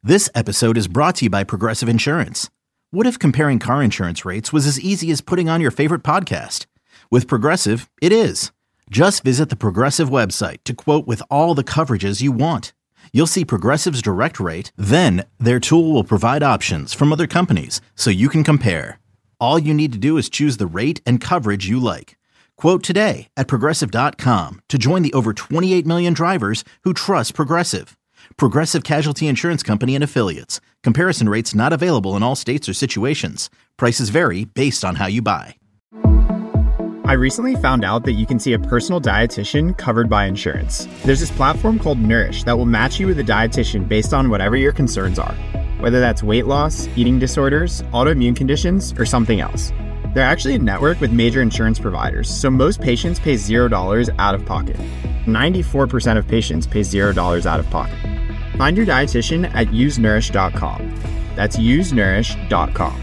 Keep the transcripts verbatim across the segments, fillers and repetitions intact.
This episode is brought to you by Progressive Insurance. What if comparing car insurance rates was as easy as putting on your favorite podcast? With Progressive, it is. Just visit the Progressive website to quote with all the coverages you want. You'll see Progressive's direct rate, then their tool will provide options from other companies so you can compare. All you need to do is choose the rate and coverage you like. Quote today at progressive dot com to join the over twenty-eight million drivers who trust Progressive. Progressive Casualty Insurance Company and Affiliates. Comparison rates not available in all states or situations. Prices vary based on how you buy. I recently found out that you can see a personal dietitian covered by insurance. There's this platform called Nourish that will match you with a dietitian based on whatever your concerns are, whether that's weight loss, eating disorders, autoimmune conditions, or something else. They're actually a network with major insurance providers, so most patients pay zero dollars out of pocket. ninety-four percent of patients pay zero dollars out of pocket. Find your dietitian at use nourish dot com. That's use nourish dot com.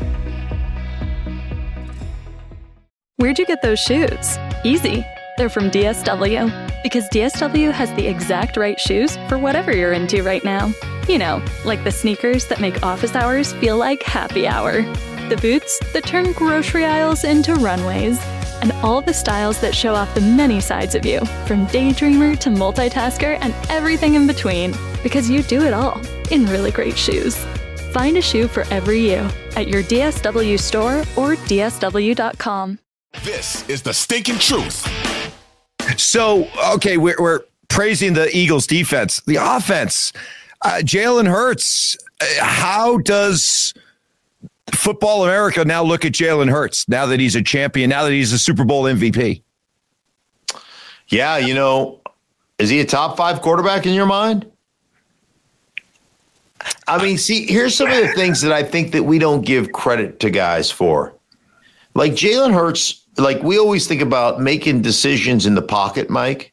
Where'd you get those shoes? Easy. They're from D S W. Because D S W has the exact right shoes for whatever you're into right now. You know, like the sneakers that make office hours feel like happy hour. The boots that turn grocery aisles into runways. And all the styles that show off the many sides of you, from daydreamer to multitasker and everything in between. Because you do it all in really great shoes. Find a shoe for every you at your D S W store or D S W dot com. This is the stinking truth. So, okay, we're, we're praising the Eagles defense. The offense, uh, Jalen Hurts, uh, how does Football America now look at Jalen Hurts now that he's a champion, now that he's a Super Bowl M V P? Yeah, you know, is he a top five quarterback in your mind? I mean, see, here's some of the things that I think that we don't give credit to guys for. Like Jalen Hurts, like we always think about making decisions in the pocket, Mike.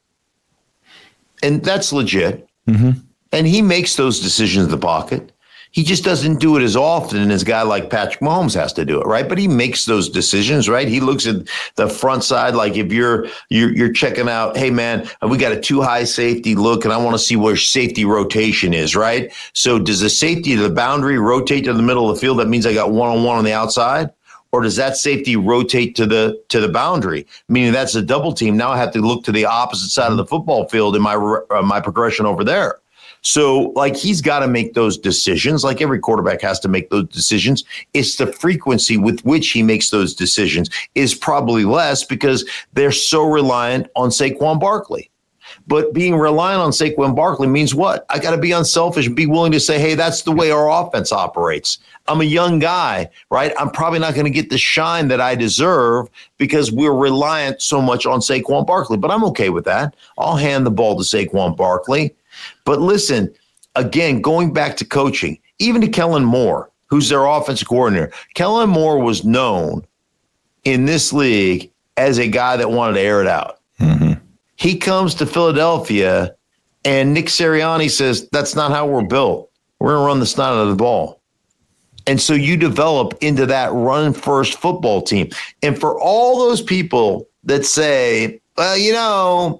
And that's legit. Mm-hmm. And he makes those decisions in the pocket. He just doesn't do it as often as a guy like Patrick Mahomes has to do it, right? But he makes those decisions, right? He looks at the front side like if you're you're, you're checking out, hey, man, we got a too high safety look, and I want to see where safety rotation is, right? So does the safety to the boundary rotate to the middle of the field? That means I got one-on-one on the outside? Or does that safety rotate to the to the boundary, meaning that's a double team? Now I have to look to the opposite side of the football field in my uh, my progression over there. So, like, he's got to make those decisions. Like every quarterback has to make those decisions. It's the frequency with which he makes those decisions is probably less because they're so reliant on Saquon Barkley. But being reliant on Saquon Barkley means what? I got to be unselfish and be willing to say, hey, that's the way our offense operates. I'm a young guy, right? I'm probably not going to get the shine that I deserve because we're reliant so much on Saquon Barkley. But I'm okay with that. I'll hand the ball to Saquon Barkley. But listen, again, going back to coaching, even to Kellen Moore, who's their offensive coordinator, Kellen Moore was known in this league as a guy that wanted to air it out. Mm-hmm. He comes to Philadelphia, and Nick Sirianni says, that's not how we're built. We're going to run the snot out of the ball. And so you develop into that run-first football team. And for all those people that say, well, you know,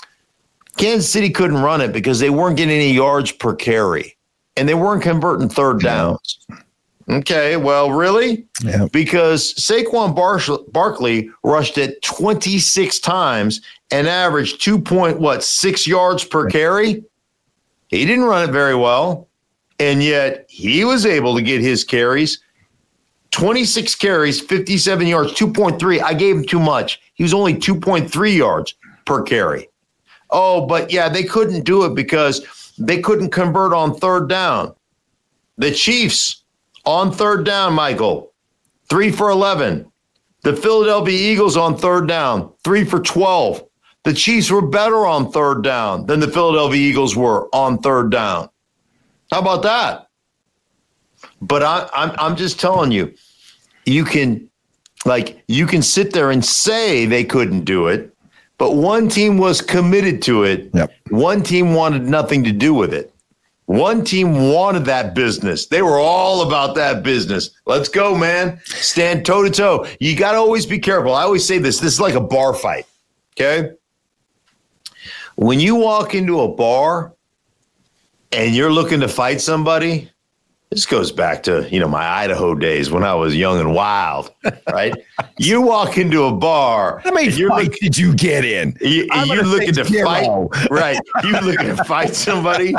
Kansas City couldn't run it because they weren't getting any yards per carry, and they weren't converting third downs. Okay, well, really? Yeah. Because Saquon Bar- Barkley rushed it twenty-six times and averaged two point what six yards per carry. He didn't run it very well, and yet he was able to get his carries. twenty-six carries, fifty-seven yards, two point three. I gave him too much. He was only two point three yards per carry. Oh, but yeah, they couldn't do it because they couldn't convert on third down. The Chiefs on third down, Michael, three for eleven. The Philadelphia Eagles on third down, three for twelve. The Chiefs were better on third down than the Philadelphia Eagles were on third down. How about that? But I, I'm I'm just telling you, you can like you can sit there and say they couldn't do it, but one team was committed to it. Yep. One team wanted nothing to do with it. One team wanted that business. They were all about that business. Let's go, man. Stand toe to toe. You got to always be careful. I always say this. This is like a bar fight, okay? When you walk into a bar and you're looking to fight somebody, This goes back to, you know, my Idaho days when I was young and wild, right? You walk into a bar. How many fights like, did you get in? You, you're looking to zero. fight, right? You're looking to fight somebody.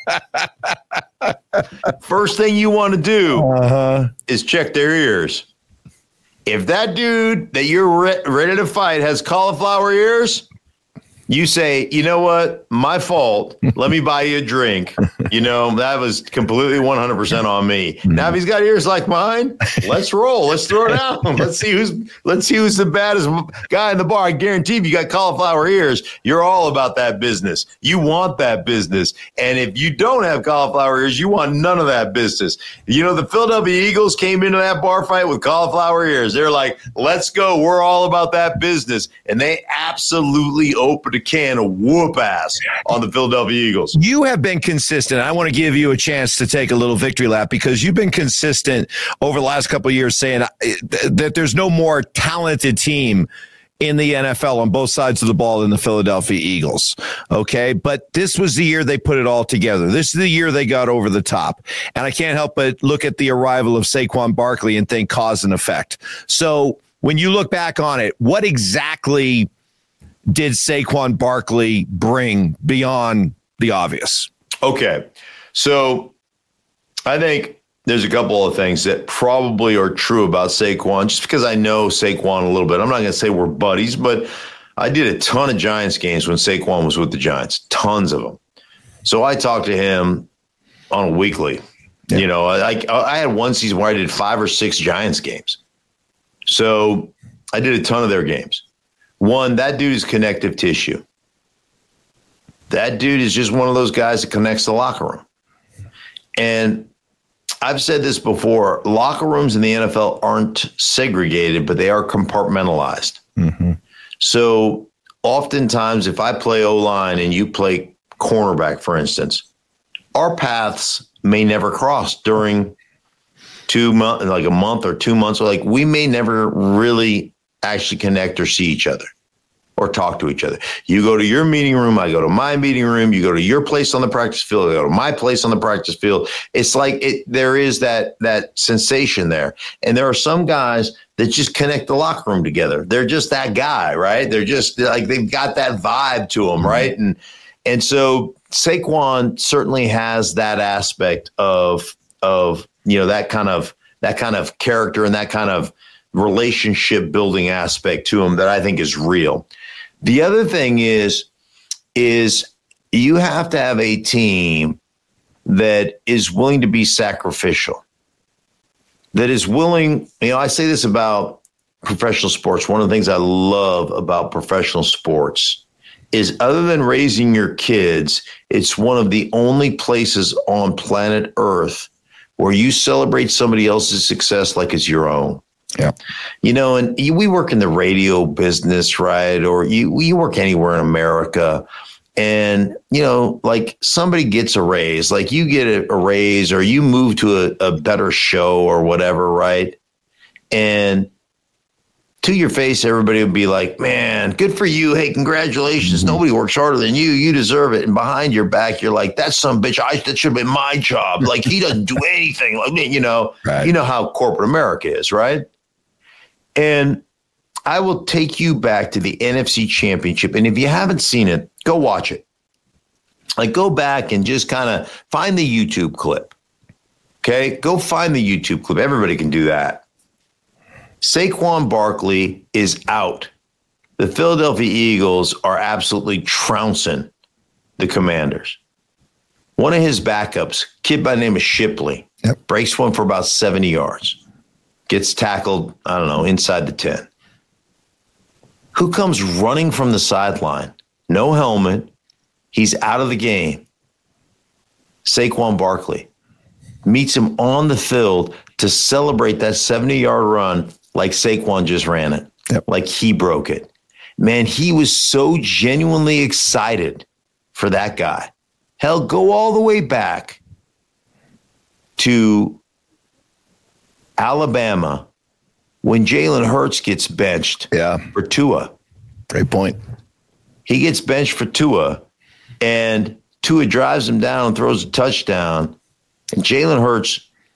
First thing you want to do uh-huh. is check their ears. If that dude that you're re- ready to fight has cauliflower ears, you say, you know what? My fault. Let me buy you a drink. You know, that was completely one hundred percent on me. Now, if he's got ears like mine, let's roll. Let's throw it down. Let's see who's let's see who's the baddest guy in the bar. I guarantee if you got cauliflower ears, you're all about that business. You want that business. And if you don't have cauliflower ears, you want none of that business. You know, the Philadelphia Eagles came into that bar fight with cauliflower ears. They're like, let's go. We're all about that business. And they absolutely opened a can of whoop ass on the Philadelphia Eagles. You have been consistent. I want to give you a chance to take a little victory lap because you've been consistent over the last couple of years saying that there's no more talented team in the N F L on both sides of the ball than the Philadelphia Eagles. Okay. But this was the year they put it all together. This is the year they got over the top. And I can't help but look at the arrival of Saquon Barkley and think cause and effect. So when you look back on it, what exactly did Saquon Barkley bring beyond the obvious? Okay. So I think there's a couple of things that probably are true about Saquon, just because I know Saquon a little bit. I'm not going to say we're buddies, but I did a ton of Giants games when Saquon was with the Giants, tons of them. So I talked to him on a weekly. Yeah. You know, I, I had one season where I did five or six Giants games. So I did a ton of their games. One, that dude is connective tissue. That dude is just one of those guys that connects the locker room. And I've said this before, locker rooms in the N F L aren't segregated, but they are compartmentalized. Mm-hmm. So oftentimes, if I play O-line and you play cornerback, for instance, our paths may never cross during two months, like a month or two months. Or like we may never really actually connect or see each other or talk to each other. You go to your meeting room, I go to my meeting room, you go to your place on the practice field, I go to my place on the practice field. It's like it there is that that sensation there. And there are some guys that just connect the locker room together. They're just that guy, right? They're just like they've got that vibe to them, right? And and so Saquon certainly has that aspect of of you know that kind of that kind of character and that kind of relationship building aspect to him that I think is real. The other thing is, is you have to have a team that is willing to be sacrificial, that is willing, you know, I say this about professional sports. One of the things I love about professional sports is other than raising your kids, it's one of the only places on planet Earth where you celebrate somebody else's success like it's your own. Yeah. You know, and you, we work in the radio business, right? Or you, you work anywhere in America. And, you know, like somebody gets a raise, like you get a, a raise or you move to a, a better show or whatever, right? And to your face, everybody would be like, man, good for you. Hey, congratulations. Mm-hmm. Nobody works harder than you. You deserve it. And behind your back, you're like, that's some bitch. I, that should have been my job. Like he doesn't do anything. Like, you know, right. You know how corporate America is, right? And I will take you back to the N F C Championship. And if you haven't seen it, go watch it. Like go back and just kind of find the YouTube clip. Okay, go find the YouTube clip. Everybody can do that. Saquon Barkley is out. The Philadelphia Eagles are absolutely trouncing the Commanders. One of his backups, kid by the name of Shipley, yep. breaks one for about seventy yards. Gets tackled, I don't know, inside the ten. Who comes running from the sideline? No helmet. He's out of the game. Saquon Barkley meets him on the field to celebrate that seventy-yard run like Saquon just ran it, yep. like he broke it. Man, he was so genuinely excited for that guy. Hell, go all the way back to Alabama when Jalen Hurts gets benched yeah. for Tua. Great point. He gets benched for Tua, and Tua drives him down and throws a touchdown. And Jalen Hurts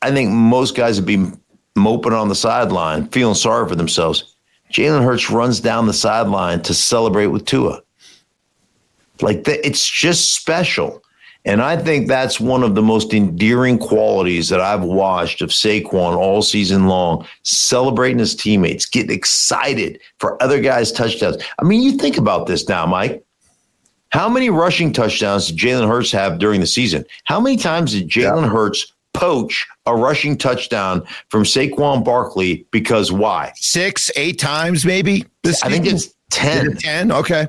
I think most guys would be moping on the sideline, feeling sorry for themselves. Jalen Hurts runs down the sideline to celebrate with Tua. Like, the, it's just special. And I think that's one of the most endearing qualities that I've watched of Saquon all season long, celebrating his teammates, getting excited for other guys' touchdowns. I mean, you think about this now, Mike. How many rushing touchdowns did Jalen Hurts have during the season? How many times did Jalen yeah. Hurts poach a rushing touchdown from Saquon Barkley? Because why? Six, eight times maybe? This I think it's ten. It ten? Okay.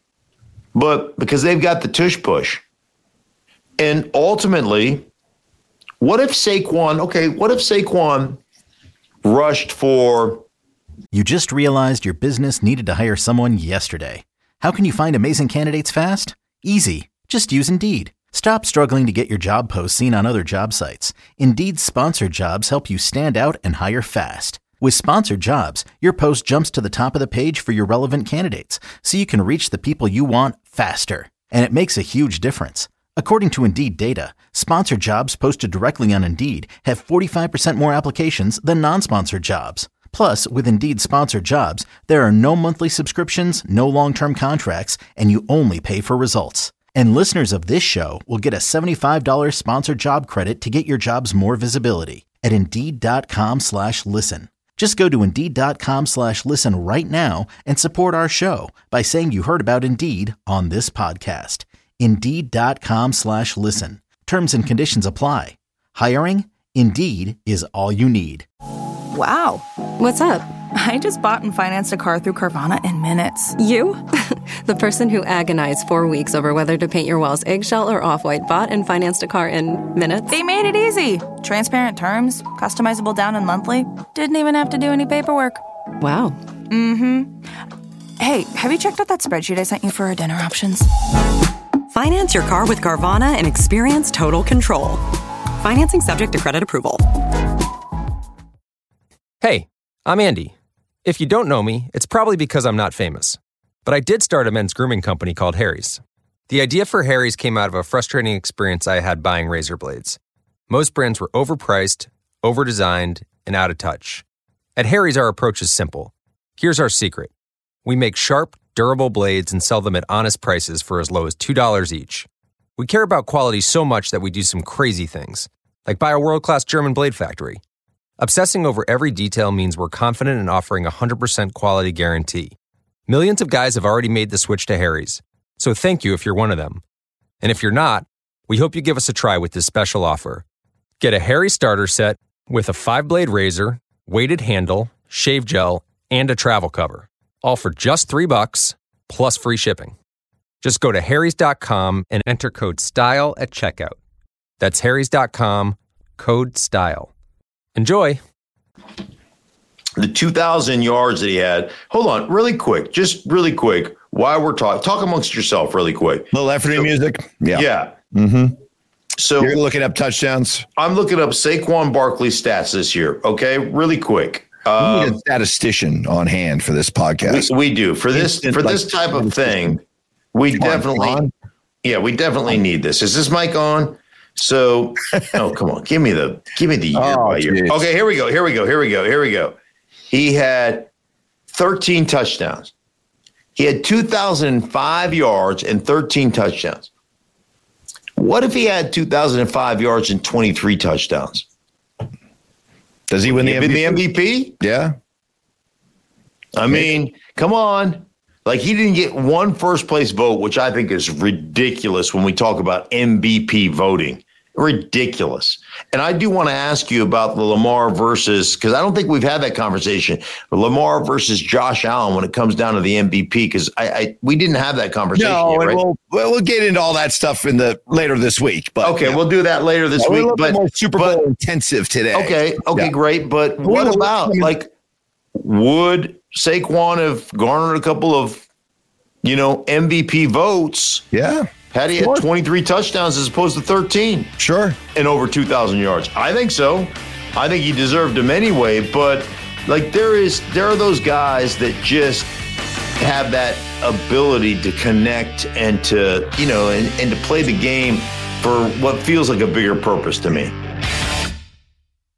But because they've got the tush push. And ultimately, what if Saquon, okay, what if Saquon rushed for... You just realized your business needed to hire someone yesterday. How can you find amazing candidates fast? Easy. Just use Indeed. Stop struggling to get your job posts seen on other job sites. Indeed's sponsored jobs help you stand out and hire fast. With sponsored jobs, your post jumps to the top of the page for your relevant candidates, so you can reach the people you want faster. And it makes a huge difference. According to Indeed data, sponsored jobs posted directly on Indeed have forty-five percent more applications than non-sponsored jobs. Plus, with Indeed sponsored jobs, there are no monthly subscriptions, no long-term contracts, and you only pay for results. And listeners of this show will get a seventy-five dollars sponsored job credit to get your jobs more visibility at Indeed.com slash listen. Just go to Indeed.com slash listen right now and support our show by saying you heard about Indeed on this podcast. Indeed.com slash listen. Terms and conditions apply. Hiring? Indeed is all you need. Wow. What's up? I just bought and financed a car through Carvana in minutes. You? The person who agonized four weeks over whether to paint your walls eggshell or off-white bought and financed a car in minutes? They made it easy. Transparent terms, customizable down and monthly. Didn't even have to do any paperwork. Wow. Mm-hmm. Hey, have you checked out that spreadsheet I sent you for our dinner options? Finance your car with Carvana and experience total control. Financing subject to credit approval. Hey, I'm Andy. If you don't know me, it's probably because I'm not famous. But I did start a men's grooming company called Harry's. The idea for Harry's came out of a frustrating experience I had buying razor blades. Most brands were overpriced, overdesigned, and out of touch. At Harry's, our approach is simple. Here's our secret. We make sharp, durable blades and sell them at honest prices for as low as two dollars each. We care about quality so much that we do some crazy things, like buy a world-class German blade factory. Obsessing over every detail means we're confident in offering a one hundred percent quality guarantee. Millions of guys have already made the switch to Harry's, so thank you if you're one of them. And if you're not, we hope you give us a try with this special offer. Get a Harry's starter set with a five-blade razor, weighted handle, shave gel, and a travel cover, all for just three bucks plus free shipping. Just go to harrys dot com and enter code STYLE at checkout. That's harrys dot com, code STYLE. Enjoy. The two thousand yards that he had. Hold on, really quick, just really quick. While we're talking, talk amongst yourself really quick. Little efforting so, music. Yeah. Yeah. Mm-hmm. So you're looking up touchdowns. I'm looking up Saquon Barkley stats this year. Okay, really quick. Um, we need a statistician on hand for this podcast. We, we do for this for like, this type of thing. We definitely, on. yeah, we definitely need this. Is this mic on? So, oh, come on, give me the give me the year oh, by year. Okay, here we go. Here we go. Here we go. Here we go. He had thirteen touchdowns. He had two thousand five yards and thirteen touchdowns. What if he had two thousand five yards and twenty-three touchdowns? Does he win the M V P? The M V P? Yeah. I mean, come on. Like, he didn't get one first place vote, which I think is ridiculous when we talk about M V P voting. Ridiculous. And I do want to ask you about the Lamar versus, because I don't think we've had that conversation, Lamar versus Josh Allen when it comes down to the M V P, because I, I we didn't have that conversation no, yet, right? We'll, we'll get into all that stuff in the later this week. But okay, yeah. we'll do that later this yeah, week. But more Super Bowl but, intensive today. Okay, okay, yeah. great. But we what about, like, would Saquon have garnered a couple of, you know, M V P votes? Yeah. Had he had twenty-three touchdowns as opposed to thirteen? Sure. And over two thousand yards. I think so. I think he deserved them anyway. But, like, there is there are those guys that just have that ability to connect and to, you know, and, and to play the game for what feels like a bigger purpose to me.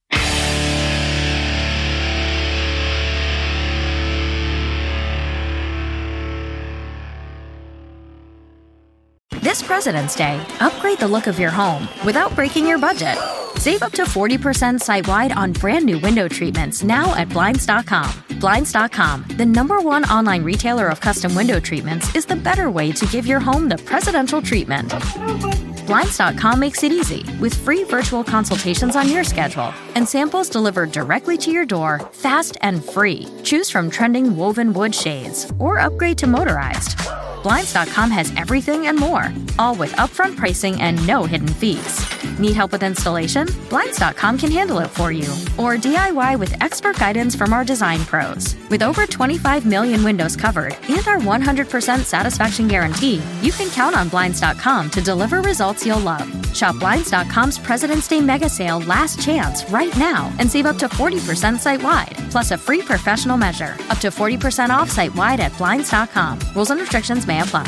President's Day, upgrade the look of your home without breaking your budget. Save up to forty percent site-wide on brand new window treatments now at Blinds dot com. Blinds dot com, the number one online retailer of custom window treatments, is the better way to give your home the presidential treatment. Blinds dot com makes it easy with free virtual consultations on your schedule and samples delivered directly to your door, fast and free. Choose from trending woven wood shades or upgrade to motorized. Blinds dot com has everything and more, all with upfront pricing and no hidden fees. Need help with installation? Blinds dot com can handle it for you. Or D I Y with expert guidance from our design pros. With over twenty-five million windows covered and our one hundred percent satisfaction guarantee, you can count on Blinds dot com to deliver results you'll love. Shop Blinds dot com's President's Day Mega Sale Last Chance right now and save up to forty percent site-wide, plus a free professional measure. Up to forty percent off site-wide at Blinds dot com. Rules and restrictions may apply.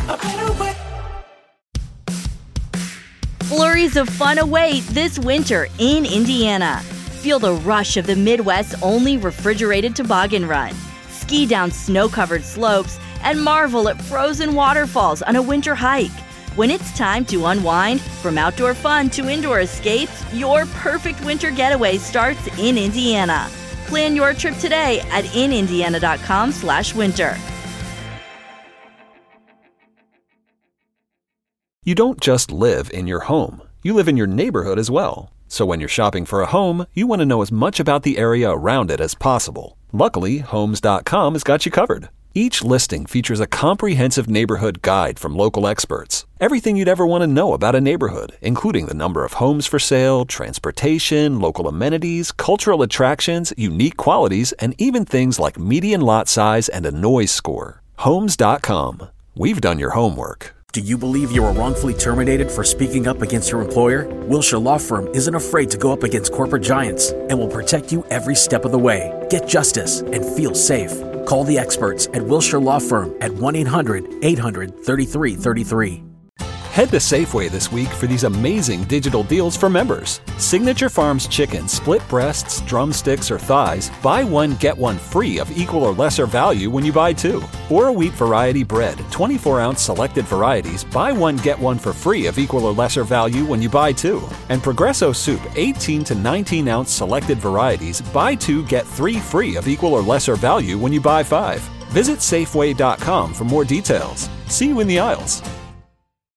Flurries of fun await this winter in Indiana. Feel the rush of the Midwest's only refrigerated toboggan run. Ski down snow-covered slopes and marvel at frozen waterfalls on a winter hike. When it's time to unwind, from outdoor fun to indoor escapes, your perfect winter getaway starts in Indiana. Plan your trip today at in indiana dot com slash winter. You don't just live in your home, you live in your neighborhood as well. So when you're shopping for a home, you want to know as much about the area around it as possible. Luckily, Homes dot com has got you covered. Each listing features a comprehensive neighborhood guide from local experts. Everything you'd ever want to know about a neighborhood, including the number of homes for sale, transportation, local amenities, cultural attractions, unique qualities, and even things like median lot size and a noise score. Homes dot com. We've done your homework. Do you believe you were wrongfully terminated for speaking up against your employer? Wilshire Law Firm isn't afraid to go up against corporate giants and will protect you every step of the way. Get justice and feel safe. Call the experts at Wilshire Law Firm at one eight hundred eight hundred thirty-three thirty-three. Head to Safeway this week for these amazing digital deals for members. Signature Farms chicken, split breasts, drumsticks, or thighs, buy one, get one free of equal or lesser value when you buy two. Or a wheat variety bread, twenty-four ounce selected varieties, buy one, get one for free of equal or lesser value when you buy two. And Progresso soup, eighteen to nineteen ounce selected varieties, buy two, get three free of equal or lesser value when you buy five. Visit Safeway dot com for more details. See you in the aisles.